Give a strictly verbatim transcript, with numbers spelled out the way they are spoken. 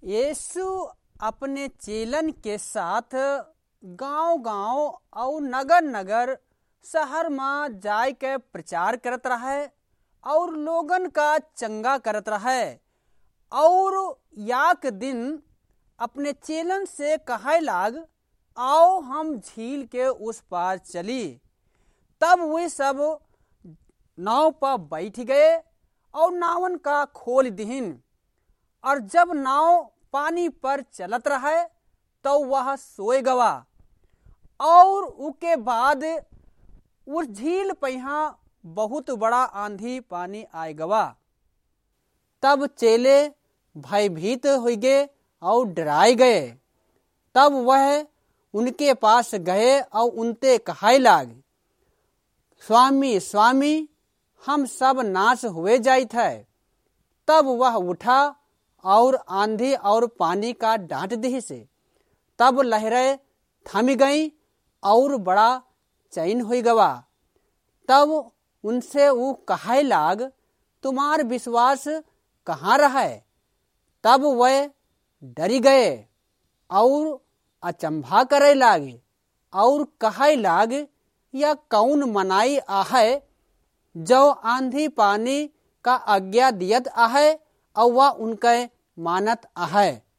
यीशु अपने चेलन के साथ गांव-गांव और नगर-नगर शहर में जाय के प्रचार करत रहे और लोगन का चंगा करत रहे। और याक दिन अपने चेलन से कहे लाग, आओ हम झील के उस पार चली। तब वे सब नाव पर बैठ गए और नावन का खोल दिहिन। और जब नाव पानी पर चलत रहे तो वह सोए गवा। और उसके बाद उस झील पहिया बहुत बड़ा आंधी पानी आए गवा। तब चेले भयभीत हो गए और डराए गए। तब वह उनके पास गए और उनते कहे लाग, स्वामी स्वामी, हम सब नाश हुए जाइत है। तब वह उठा और आंधी और पानी का डांट दी से। तब लहरें थम गई और बड़ा चैन हो गवा। तब उनसे वो कहे लाग, तुम्हार विश्वास कहाँ रहे? तब वह डरी गए और अचंभा करे लागे और कहे लाग, यह कौन मनाई आहे जो आंधी पानी का आज्ञा दियत आहे और वह उनके मानत आहे।